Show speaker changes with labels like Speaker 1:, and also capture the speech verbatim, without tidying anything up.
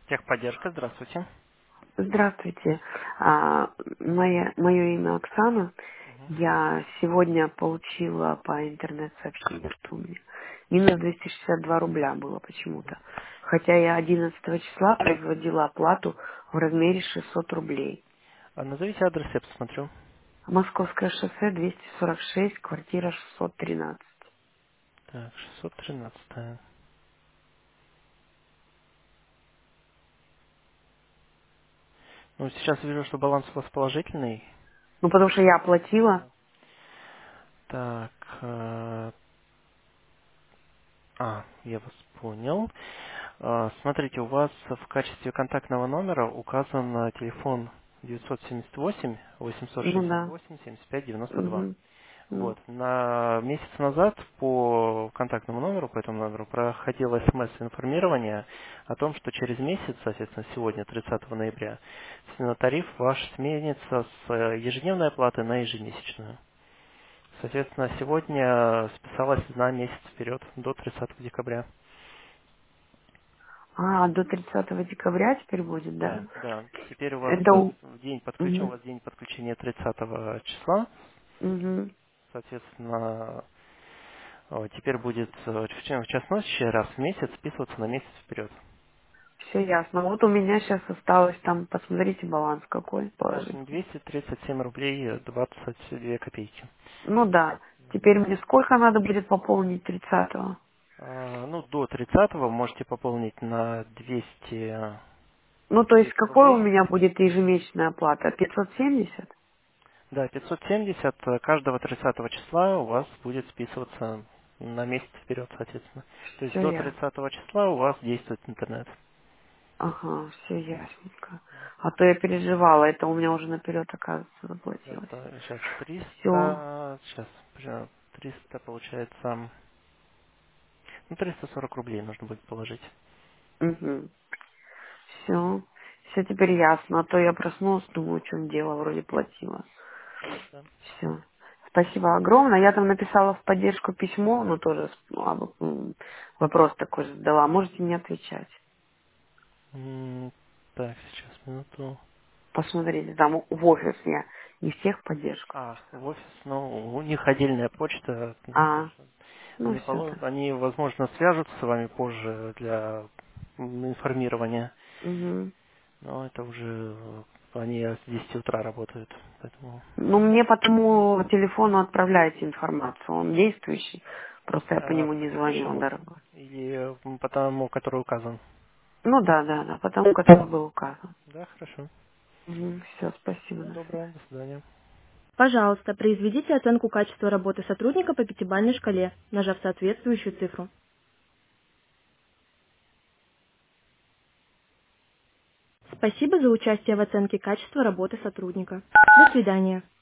Speaker 1: Техподдержка, здравствуйте.
Speaker 2: Здравствуйте. А, мое, мое имя Оксана.
Speaker 1: Мгм.
Speaker 2: Я сегодня получила по интернет-сообщению, что у меня минус двести шестьдесят два рубля было почему-то. Хотя я одиннадцатого числа производила оплату в размере шестьсот рублей.
Speaker 1: А назовите адрес, я посмотрю.
Speaker 2: Московское шоссе двести сорок шесть, квартира шестьсот тринадцать.
Speaker 1: Так, шестьсот тринадцать. Ну, сейчас вижу, что баланс у вас положительный.
Speaker 2: Ну, потому что я оплатила.
Speaker 1: Да. Так, э, а, я вас понял. А, смотрите, у вас в качестве контактного номера указан э, телефон девятьсот семьдесят восемь восемьсот
Speaker 2: Ну
Speaker 1: шестьдесят
Speaker 2: да.
Speaker 1: восемь семьдесят пять девяносто два.
Speaker 2: Угу. Ну.
Speaker 1: Вот. На месяц назад по контактному номеру, по этому номеру, проходило смс-информирование о том, что через месяц, соответственно, сегодня, тридцатого ноября, с- тариф ваш сменится с э, ежедневной оплаты на ежемесячную. Соответственно, сегодня списалось на месяц вперед, до тридцатого декабря.
Speaker 2: А, до тридцатого декабря теперь будет,
Speaker 1: Да,
Speaker 2: да?
Speaker 1: да. Теперь у вас
Speaker 2: Это
Speaker 1: э,
Speaker 2: у...
Speaker 1: в день подключен, у
Speaker 2: Угу.
Speaker 1: вас день подключения тридцатого числа,
Speaker 2: Угу.
Speaker 1: соответственно, Э, Теперь будет э, в час в час ночи раз в месяц списываться на месяц вперед.
Speaker 2: Все ясно. Вот у меня сейчас осталось там, посмотрите баланс какой
Speaker 1: Да,
Speaker 2: положить.
Speaker 1: двести тридцать семь рублей э, двадцать две копейки.
Speaker 2: Ну да. Теперь мне сколько надо будет пополнить тридцатого?
Speaker 1: А, Ну, до тридцатого можете пополнить на двести, э,
Speaker 2: Ну, то есть
Speaker 1: двести
Speaker 2: какой у
Speaker 1: рублей.
Speaker 2: меня будет ежемесячная оплата? пятьсот семьдесят?
Speaker 1: Да, пятьсот семьдесят э, каждого тридцатого числа у вас будет списываться на месяц вперед, соответственно. То есть
Speaker 2: Все
Speaker 1: до
Speaker 2: ясно.
Speaker 1: тридцатого числа у вас действует интернет.
Speaker 2: Ага, все ясненько. А то я переживала, это у меня уже наперед, оказывается, заплатилось.
Speaker 1: Это сейчас
Speaker 2: Все.
Speaker 1: триста, сейчас триста получается, ну триста сорок рублей нужно будет положить.
Speaker 2: Угу. Все. Все теперь ясно. А то я проснулась, думаю, в чем дело, вроде платила.
Speaker 1: Да.
Speaker 2: Все. Спасибо огромное. Я там написала в поддержку письмо, но тоже с- ну, об- м, вопрос такой же задала. Можете мне отвечать?
Speaker 1: М, Так, сейчас, минуту.
Speaker 2: Посмотрите, там в офис я не всех поддержку.
Speaker 1: А, в офис, ну, у них отдельная почта, м,
Speaker 2: А,
Speaker 1: тоже.
Speaker 2: ну
Speaker 1: Они,
Speaker 2: все
Speaker 1: поло-
Speaker 2: так.
Speaker 1: они, возможно, свяжутся с вами позже для м, информирования,
Speaker 2: Мгм.
Speaker 1: но это уже э, они с десяти утра работают, поэтому...
Speaker 2: Ну, мне по тому телефону отправляйте информацию. Он действующий. Просто я по
Speaker 1: А,
Speaker 2: нему
Speaker 1: по
Speaker 2: не звонила,
Speaker 1: текущему
Speaker 2: дорогой.
Speaker 1: или м, по тому, который указан?
Speaker 2: Ну да, да, да, потому который был указан.
Speaker 1: Да, хорошо.
Speaker 2: Все, спасибо.
Speaker 1: Всего
Speaker 2: На связи.
Speaker 1: доброго, до свидания.
Speaker 3: Пожалуйста, произведите оценку качества работы сотрудника по пятибалльной шкале, нажав соответствующую цифру. Спасибо за участие в оценке качества работы сотрудника. До свидания.